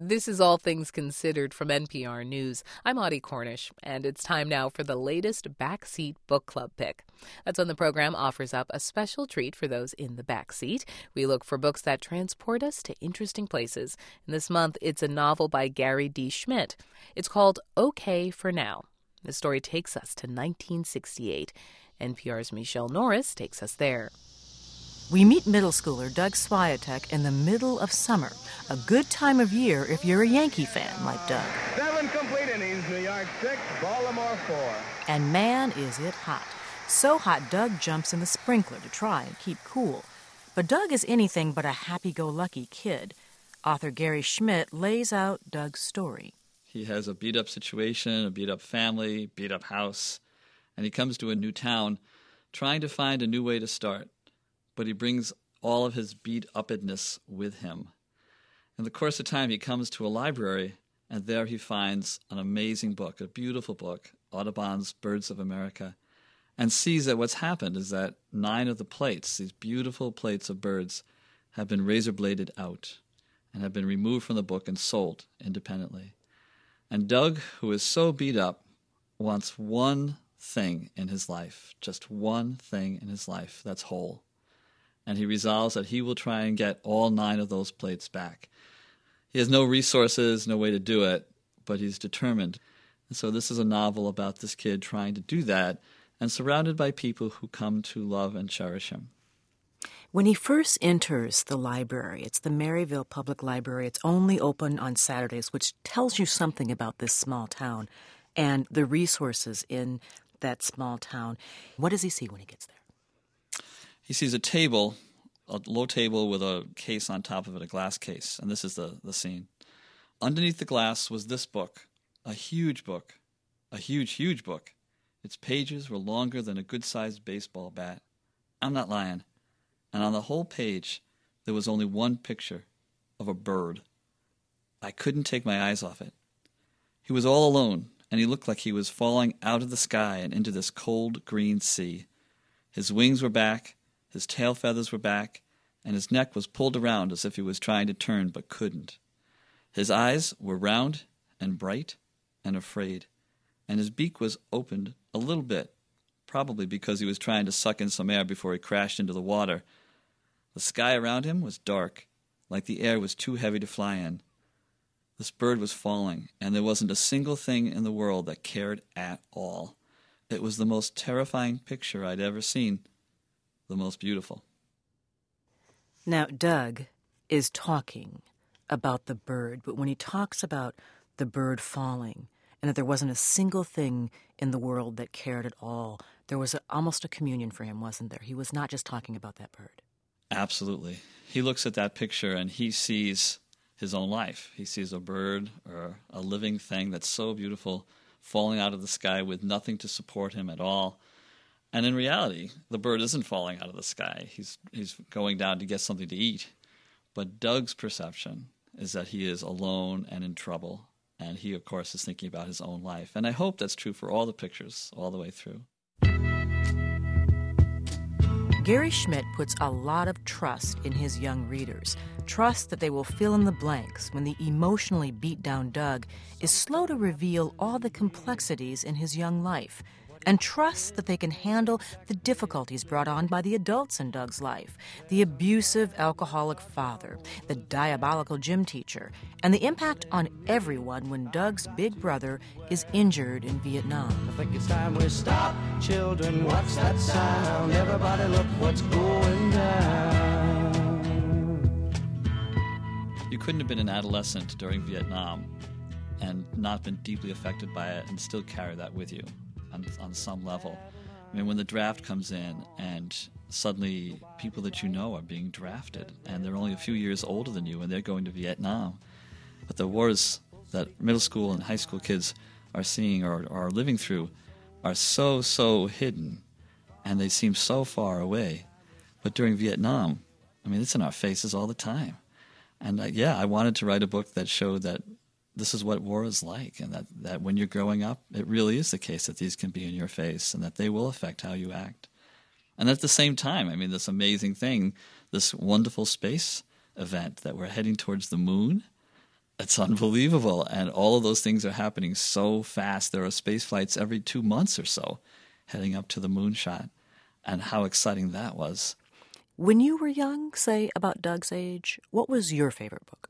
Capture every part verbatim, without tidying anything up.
This is All Things Considered from N P R News. I'm Audie Cornish, and it's time now for the latest Backseat Book Club pick. That's when the program offers up a special treat for those in the backseat. We look for books that transport us to interesting places. And this month, it's a novel by Gary D. Schmidt. It's called Okay for Now. The story takes us to nineteen sixty-eight. N P R's Michelle Norris takes us there. We meet middle schooler Doug Swiatek in the middle of summer, a good time of year if you're a Yankee fan like Doug. Seven complete innings, New York six, Baltimore four. And man, is it hot. So hot, Doug jumps in the sprinkler to try and keep cool. But Doug is anything but a happy-go-lucky kid. Author Gary Schmidt lays out Doug's story. He has a beat-up situation, a beat-up family, beat-up house, and he comes to a new town trying to find a new way to start. But he brings all of his beat-uppedness with him. In the course of time, he comes to a library, and there he finds an amazing book, a beautiful book, Audubon's Birds of America, and sees that what's happened is that nine of the plates, these beautiful plates of birds, have been razor-bladed out and have been removed from the book and sold independently. And Doug, who is so beat up, wants one thing in his life, just one thing in his life that's whole. And he resolves that he will try and get all nine of those plates back. He has no resources, no way to do it, but he's determined. And so this is a novel about this kid trying to do that and surrounded by people who come to love and cherish him. When he first enters the library, it's the Maryville Public Library. It's only open on Saturdays, which tells you something about this small town and the resources in that small town. What does he see when he gets there? He sees a table, a low table with a case on top of it, a glass case, and this is the, the scene. Underneath the glass was this book, a huge book, a huge, huge book. Its pages were longer than a good-sized baseball bat. I'm not lying. And on the whole page, there was only one picture of a bird. I couldn't take my eyes off it. He was all alone, and he looked like he was falling out of the sky and into this cold green sea. His wings were back. His tail feathers were back, and his neck was pulled around as if he was trying to turn but couldn't. His eyes were round and bright and afraid, and his beak was opened a little bit, probably because he was trying to suck in some air before he crashed into the water. The sky around him was dark, like the air was too heavy to fly in. This bird was falling, and there wasn't a single thing in the world that cared at all. It was the most terrifying picture I'd ever seen. The most beautiful. Now, Doug is talking about the bird, but when he talks about the bird falling and that there wasn't a single thing in the world that cared at all, there was a, almost a communion for him, wasn't there? He was not just talking about that bird. Absolutely. He looks at that picture and he sees his own life. He sees a bird or a living thing that's so beautiful falling out of the sky with nothing to support him at all. And in reality, the bird isn't falling out of the sky. He's he's going down to get something to eat. But Doug's perception is that he is alone and in trouble. And he, of course, is thinking about his own life. And I hope that's true for all the pictures all the way through. Gary Schmidt puts a lot of trust in his young readers. Trust that they will fill in the blanks when the emotionally beat-down Doug is slow to reveal all the complexities in his young life. And trust that they can handle the difficulties brought on by the adults in Doug's life, the abusive alcoholic father, the diabolical gym teacher, and the impact on everyone when Doug's big brother is injured in Vietnam. I think it's time we stop, children, what's that sound? Everybody look what's going down. You couldn't have been an adolescent during Vietnam and not been deeply affected by it and still carry that with you. On, on some level. I mean, when the draft comes in and suddenly people that you know are being drafted and they're only a few years older than you and they're going to Vietnam. But the wars that middle school and high school kids are seeing or are living through are so, so hidden and they seem so far away. But during Vietnam, I mean, it's in our faces all the time. And uh, yeah, I wanted to write a book that showed that this is what war is like, and that, that when you're growing up, it really is the case that these can be in your face and that they will affect how you act. And at the same time, I mean, this amazing thing, this wonderful space event that we're heading towards the moon, It's unbelievable. And all of those things are happening so fast. There are space flights every two months or so heading up to the moonshot. And how exciting that was. When you were young, say about Doug's age, what was your favorite book?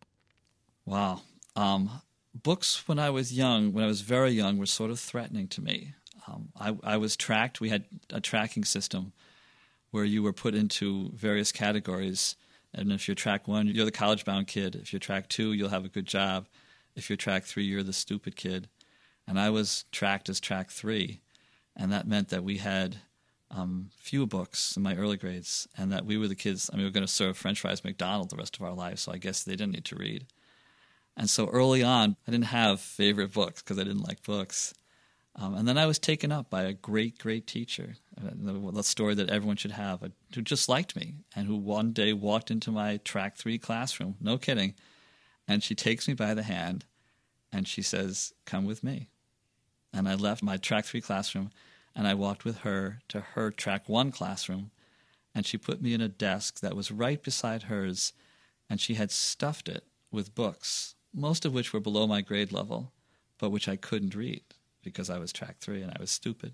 Wow. Um, books when I was young, when I was very young, were sort of threatening to me. Um, I, I was tracked. We had a tracking system where you were put into various categories. And if you're track one, you're the college-bound kid. If you're track two, you'll have a good job. If you're track three, you're the stupid kid. And I was tracked as track three. And that meant that we had um, few books in my early grades, and that we were the kids. I mean, we were going to serve French fries at McDonald's the rest of our lives, so I guess they didn't need to read. And so early on, I didn't have favorite books because I didn't like books. Um, and then I was taken up by a great, great teacher, the, the story that everyone should have, uh, who just liked me and who one day walked into my track three classroom, no kidding, and she takes me by the hand and she says, "Come with me." And I left my track three classroom and I walked with her to her track one classroom, and she put me in a desk that was right beside hers, and she had stuffed it with books, most of which were below my grade level, but which I couldn't read because I was track three and I was stupid.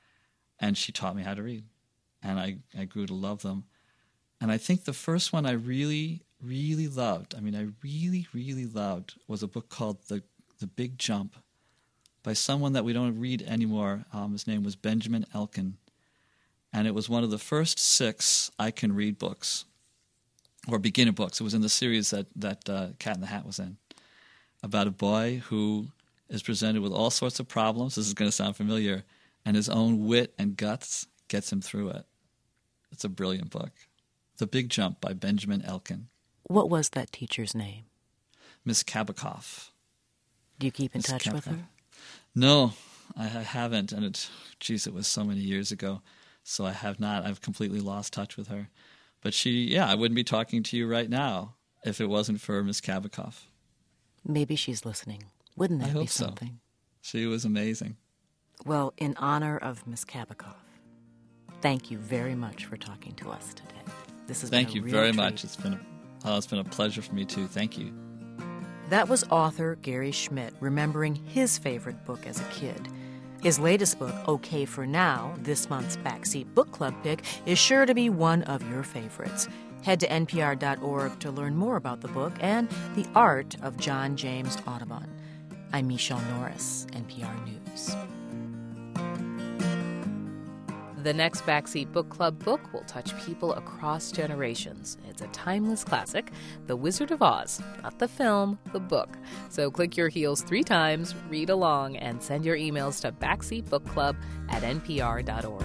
And she taught me how to read, and I, I grew to love them. And I think the first one I really, really loved, I mean, I really, really loved, was a book called The, the Big Jump by someone that we don't read anymore. Um, his name was Benjamin Elkin. And it was one of the first six I Can Read books, or beginner books. It was in the series that, that uh, Cat in the Hat was in, about a boy who is presented with all sorts of problems. This is going to sound familiar. And his own wit and guts gets him through it. It's a brilliant book. The Big Jump by Benjamin Elkin. What was that teacher's name? Miss Kabikoff. Do you keep in Miss touch Kabikoff. with her? No, I haven't. And it, geez, it was so many years ago. So I have not. I've completely lost touch with her. But she, yeah, I wouldn't be talking to you right now if it wasn't for Miss Kabikoff. Maybe she's listening. Wouldn't that I hope be something? So. She was amazing. Well, in honor of Miss Kabikoff, thank you very much for talking to us today. This has Thank been a you real very treat. much. It's been a, oh, it's been a pleasure for me too. Thank you. That was author Gary Schmidt remembering his favorite book as a kid. His latest book, Okay for Now, this month's Backseat Book Club pick, is sure to be one of your favorites. Head to N P R dot org to learn more about the book and the art of John James Audubon. I'm Michelle Norris, N P R News. The next Backseat Book Club book will touch people across generations. It's a timeless classic, The Wizard of Oz. Not the film, the book. So click your heels three times, read along, and send your emails to backseatbookclub at N P R dot org.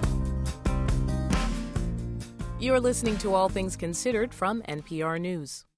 You're listening to All Things Considered from N P R News.